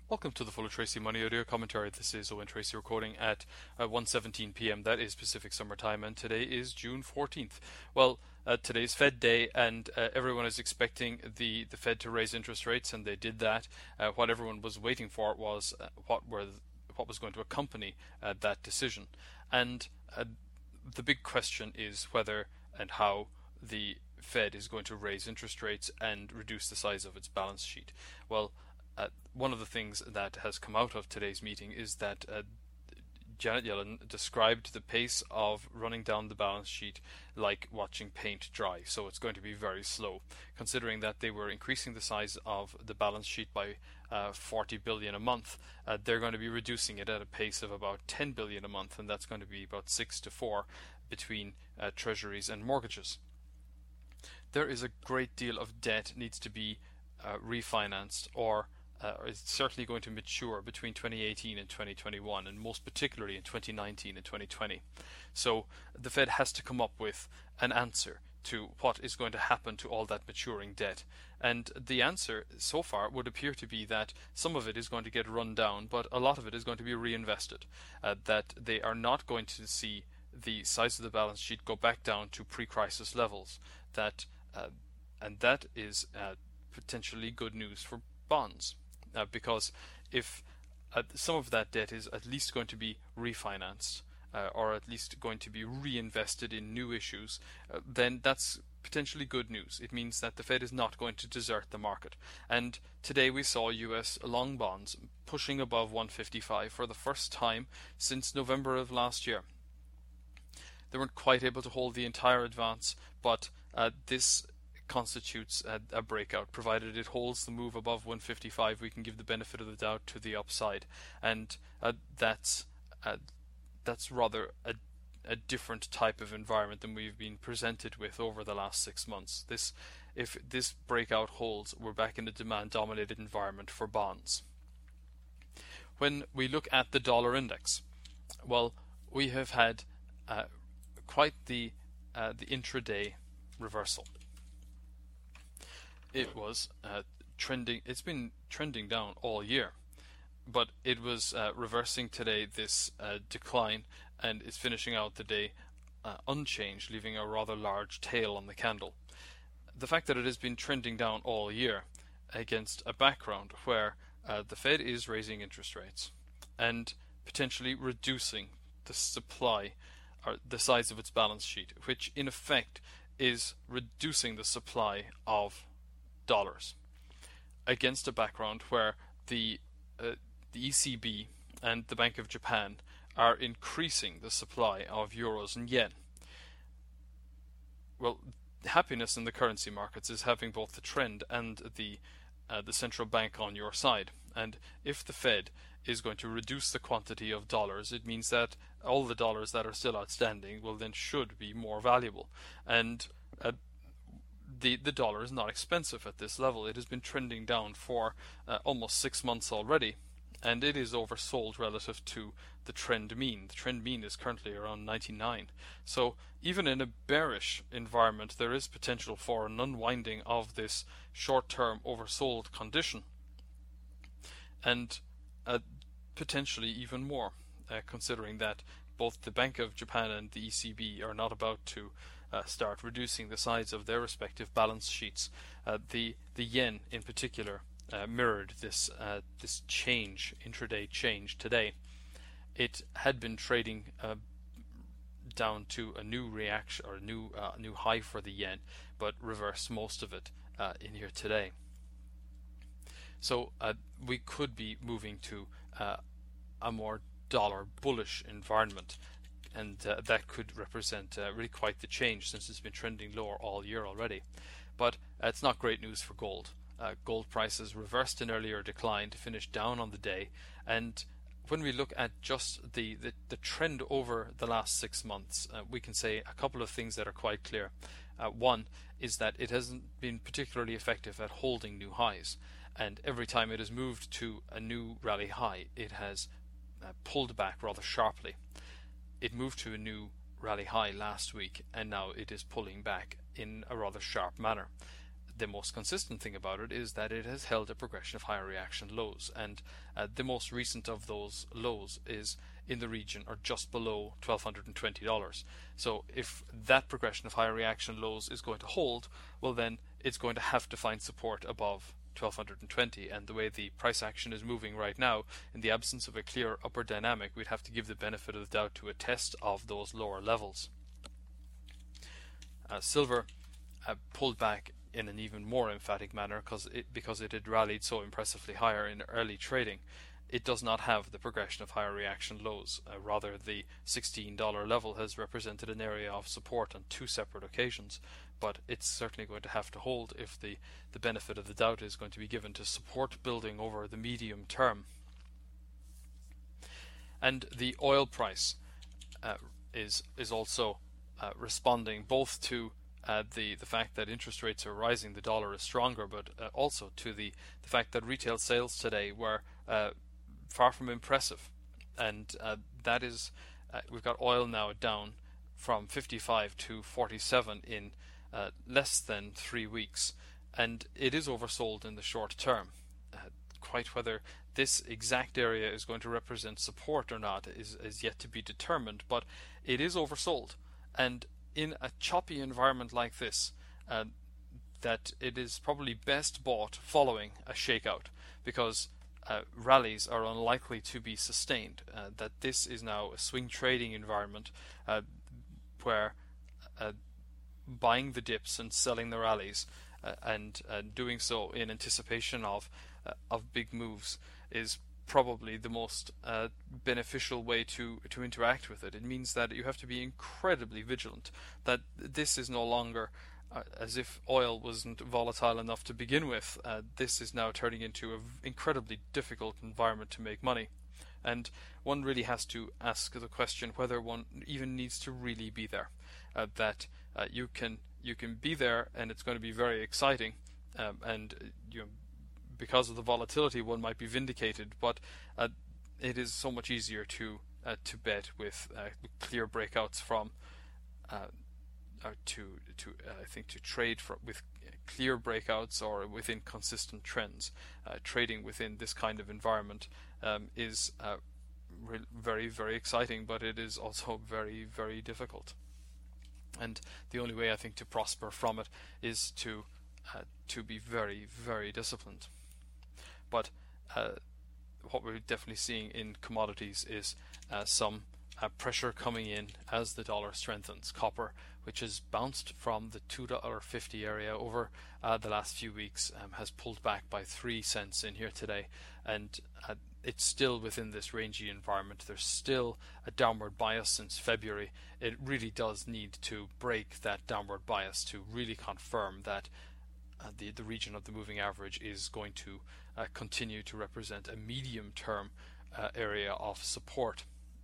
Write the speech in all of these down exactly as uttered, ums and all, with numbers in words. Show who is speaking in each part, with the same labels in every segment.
Speaker 1: Welcome to the Full of Tracy Money Audio Commentary. This is Owen Tracy recording at uh, one seventeen p m. That is Pacific Summer Time, and today is June fourteenth. Well, uh, today's Fed Day, and uh, everyone is expecting the, the Fed to raise interest rates, and they did that. Uh, what everyone was waiting for was uh, what were th- what was going to accompany uh, that decision. And uh, the big question is whether and how the Fed is going to raise interest rates and reduce the size of its balance sheet. Well, Uh, one of the things that has come out of today's meeting is that uh, Janet Yellen described the pace of running down the balance sheet like watching paint dry. So it's going to be very slow, considering that they were increasing the size of the balance sheet by uh, forty billion dollars a month. Uh, they're going to be reducing it at a pace of about ten billion dollars a month, and that's going to be about six to four between uh, treasuries and mortgages. There is a great deal of debt needs to be uh, refinanced or Uh, is certainly going to mature between twenty eighteen and twenty twenty-one, and most particularly in twenty nineteen and twenty twenty. So the Fed has to come up with an answer to what is going to happen to all that maturing debt. And the answer so far would appear to be that some of it is going to get run down, but a lot of it is going to be reinvested. Uh, that they are not going to see the size of the balance sheet go back down to pre-crisis levels. That uh, and that is uh, potentially good news for bonds. Uh, because if uh, some of that debt is at least going to be refinanced uh, or at least going to be reinvested in new issues, uh, then that's potentially good news. It means that the Fed is not going to desert the market. And today we saw U S long bonds pushing above one fifty-five for the first time since November of last year. They weren't quite able to hold the entire advance, but uh, this constitutes a, a breakout. Provided it holds the move above one fifty-five, we can give the benefit of the doubt to the upside, and uh, that's uh, that's rather a, a different type of environment than we've been presented with over the last six months. This, if this breakout holds, we're back in a demand-dominated environment for bonds. When we look at the dollar index, well, we have had uh, quite the uh, the intraday reversal. It was uh, trending. It's been trending down all year, but it was uh, reversing today this uh, decline, and is finishing out the day uh, unchanged, leaving a rather large tail on the candle. The fact that it has been trending down all year against a background where uh, the Fed is raising interest rates and potentially reducing the supply or the size of its balance sheet, which in effect is reducing the supply of dollars, against a background where the uh, the E C B and the Bank of Japan are increasing the supply of euros and yen. Well, happiness in the currency markets is having both the trend and the uh, the central bank on your side. And if the Fed is going to reduce the quantity of dollars, it means that all the dollars that are still outstanding will then should be more valuable. And uh, The, the dollar is not expensive at this level. It has been trending down for uh, almost six months already, and it is oversold relative to the trend mean. The trend mean is currently around ninety-nine. So even in a bearish environment, there is potential for an unwinding of this short-term oversold condition, and uh, potentially even more, uh, considering that both the Bank of Japan and the E C B are not about to Uh, start reducing the size of their respective balance sheets. Uh, the the yen in particular uh, mirrored this uh, this change, intraday change today. It had been trading uh, down to a new reaction or a new uh, new high for the yen, but reversed most of it uh, in here today. So uh, we could be moving to uh, a more dollar bullish environment. And uh, that could represent uh, really quite the change, since it's been trending lower all year already. But uh, it's not great news for gold. Uh, gold prices reversed an earlier decline to finish down on the day. And when we look at just the, the, the trend over the last six months, uh, we can say a couple of things that are quite clear. Uh, one is that it hasn't been particularly effective at holding new highs. And every time it has moved to a new rally high, it has uh, pulled back rather sharply. It moved to a new rally high last week, and now it is pulling back in a rather sharp manner. the most consistent thing about it is that it has held a progression of higher reaction lows, and uh, the most recent of those lows is in the region or just below twelve twenty dollars. So if that progression of higher reaction lows is going to hold, well then it's going to have to find support above twelve twenty, and the way the price action is moving right now, in the absence of a clear upper dynamic, we'd have to give the benefit of the doubt to a test of those lower levels. Uh, silver uh, pulled back in an even more emphatic manner because it, because it had rallied so impressively higher in early trading. It does not have the progression of higher reaction lows. Uh, rather, the sixteen dollar level has represented an area of support on two separate occasions, but it's certainly going to have to hold if the, the benefit of the doubt is going to be given to support building over the medium term. And the oil price uh, is is also uh, responding both to Uh, the the fact that interest rates are rising, the dollar is stronger, but uh, also to the the fact that retail sales today were uh, far from impressive, and uh, that is uh, we've got oil now down from fifty-five to forty-seven in uh, less than three weeks, and it is oversold in the short term. Uh, quite whether this exact area is going to represent support or not is is yet to be determined, but it is oversold, and in a choppy environment like this, uh, that it is probably best bought following a shakeout, because uh, rallies are unlikely to be sustained. Uh, that this is now a swing trading environment uh, where uh, buying the dips and selling the rallies uh, and uh, doing so in anticipation of uh, of big moves is probably the most uh, beneficial way to to interact with it. It means that you have to be incredibly vigilant, that this is no longer uh, as if oil wasn't volatile enough to begin with. Uh, this is now turning into an incredibly difficult environment to make money, and one really has to ask the question whether one even needs to really be there. Uh, that uh, you can you can be there and it's going to be very exciting, um, and you know, because of the volatility, one might be vindicated, but uh, it is so much easier to uh, to bet with uh, clear breakouts from, uh, or to to uh, I think to trade for, with clear breakouts or within consistent trends. Uh, trading within this kind of environment um, is uh, re- very very exciting, but it is also very very difficult. And the only way I think to prosper from it is to uh, to be very very disciplined. But uh, what we're definitely seeing in commodities is uh, some uh, pressure coming in as the dollar strengthens. Copper, which has bounced from the two dollars fifty area over uh, the last few weeks, um, has pulled back by three cents in here today, and uh, it's still within this rangy environment. There's still a downward bias since February. It really does need to break that downward bias to really confirm that uh, the, the region of the moving average is going to uh, continue to represent a medium-term uh, area of support.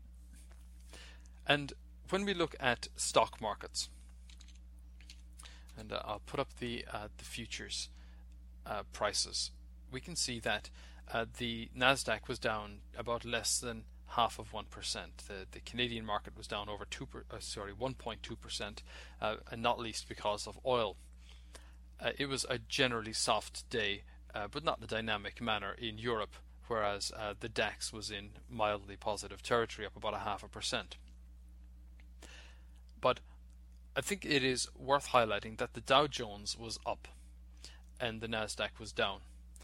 Speaker 1: And when we look at stock markets, and uh, I'll put up the uh, the futures uh, prices, we can see that uh, the Nasdaq was down about less than half of one percent. The the Canadian market was down over two per, uh, sorry one point two percent, uh, and not least because of oil. Uh, it was a generally soft day, uh, but not in a dynamic manner in Europe, whereas uh, the DAX was in mildly positive territory, up about a half a percent. But I think it is worth highlighting that the Dow Jones was up and the Nasdaq was down.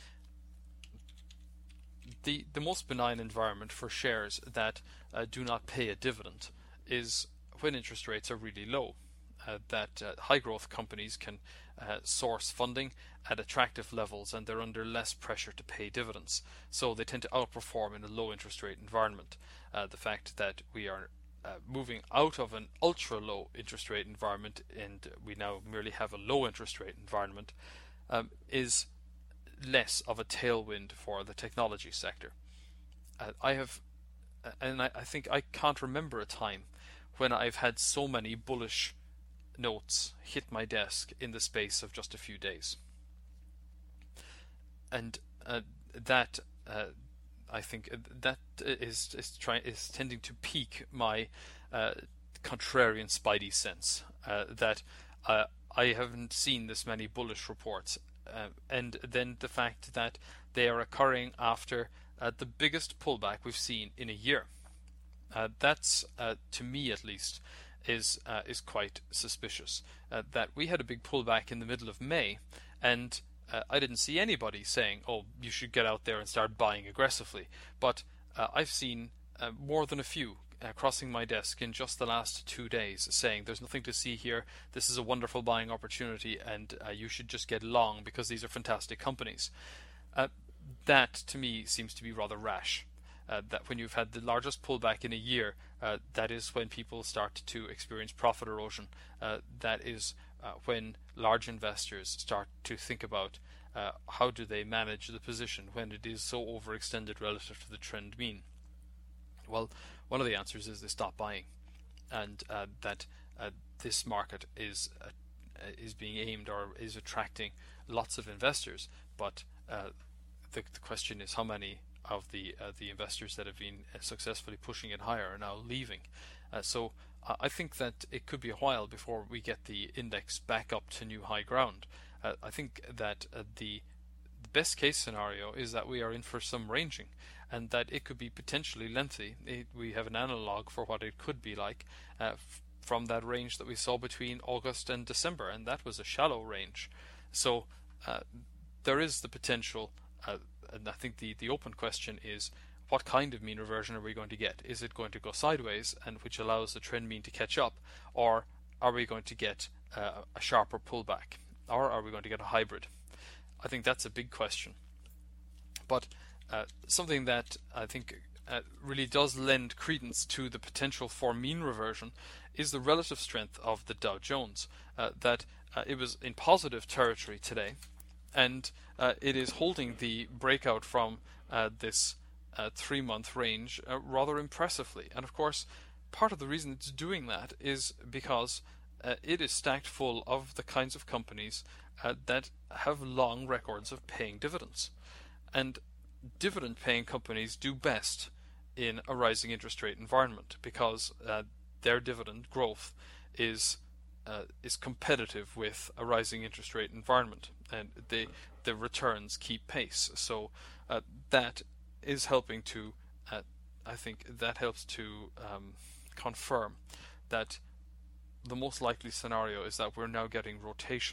Speaker 1: The the most benign environment for shares that uh, do not pay a dividend is when interest rates are really low. Uh, that uh, high growth companies can uh, source funding at attractive levels and they're under less pressure to pay dividends. So they tend to outperform in a low interest rate environment. Uh, the fact that we are Uh, moving out of an ultra low interest rate environment and we now merely have a low interest rate environment um, is less of a tailwind for the technology sector. Uh, I have, and I, I think I can't remember a time when I've had so many bullish notes hit my desk in the space of just a few days. And uh, that uh, I think that is is trying is tending to pique my uh, contrarian spidey sense. Uh, that uh, I haven't seen this many bullish reports. Uh, and then the fact that they are occurring after uh, the biggest pullback we've seen in a year. Uh, that's, uh, to me at least, is uh, is quite suspicious. Uh, that we had a big pullback in the middle of May, and uh, I didn't see anybody saying, "Oh, you should get out there and start buying aggressively." But uh, I've seen uh, more than a few uh, crossing my desk in just the last two days, saying, "There's nothing to see here. This is a wonderful buying opportunity, and uh, you should just get long because these are fantastic companies." Uh, that to me seems to be rather rash. Uh, that when you've had the largest pullback in a year, uh, that is when people start to experience profit erosion. Uh, that is uh, when large investors start to think about uh, how do they manage the position when it is so overextended relative to the trend mean. Well, one of the answers is they stop buying, and uh, that uh, this market is uh, is being aimed or is attracting lots of investors, but uh, the, the question is how many of the uh, the investors that have been uh, successfully pushing it higher are now leaving. Uh, so uh, I think that it could be a while before we get the index back up to new high ground. Uh, I think that uh, the, the best case scenario is that we are in for some ranging, and that it could be potentially lengthy. It, we have an analog for what it could be like uh, f- from that range that we saw between August and December, and that was a shallow range. So uh, there is the potential. Uh, And I think the, the open question is, what kind of mean reversion are we going to get? Is it going to go sideways, and which allows the trend mean to catch up, or are we going to get uh, a sharper pullback, or are we going to get a hybrid? I think that's a big question. But uh, something that I think uh, really does lend credence to the potential for mean reversion is the relative strength of the Dow Jones. Uh, that uh, it was in positive territory today, and uh, it is holding the breakout from uh, this uh, three-month range uh, rather impressively. And of course, part of the reason it's doing that is because uh, it is stacked full of the kinds of companies uh, that have long records of paying dividends. And dividend-paying companies do best in a rising interest rate environment because uh, their dividend growth is Uh, is competitive with a rising interest rate environment, and they, the returns keep pace. So uh, that is helping to, uh, I think that helps to um, confirm that the most likely scenario is that we're now getting rotation.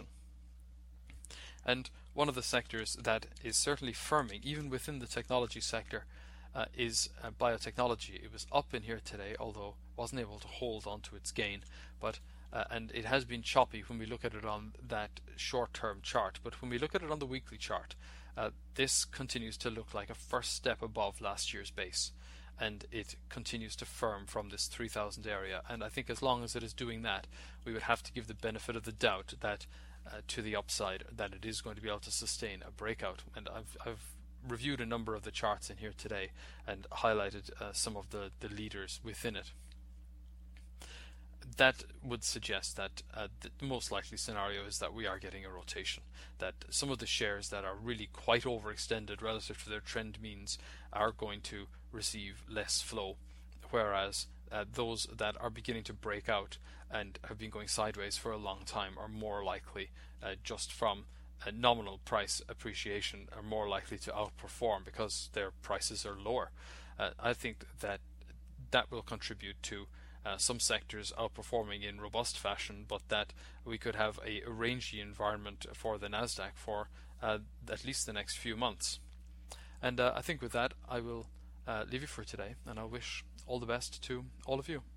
Speaker 1: And one of the sectors that is certainly firming, even within the technology sector, uh, is uh, biotechnology. It was up in here today, although wasn't able to hold on to its gain, but Uh, and it has been choppy when we look at it on that short-term chart. But when we look at it on the weekly chart, uh, this continues to look like a first step above last year's base, and it continues to firm from this three thousand area. And I think as long as it is doing that, we would have to give the benefit of the doubt that uh, to the upside, that it is going to be able to sustain a breakout. And I've, I've reviewed a number of the charts in here today and highlighted uh, some of the, the leaders within it. That would suggest that uh, the most likely scenario is that we are getting a rotation, that some of the shares that are really quite overextended relative to their trend means are going to receive less flow, whereas uh, those that are beginning to break out and have been going sideways for a long time are more likely, uh, just from uh, nominal price appreciation, are more likely to outperform because their prices are lower. Uh, I think that that will contribute to Uh, some sectors outperforming in robust fashion, but that we could have a, a rangy environment for the Nasdaq for uh, at least the next few months. And uh, I think with that I will uh, leave you for today, and I wish all the best to all of you.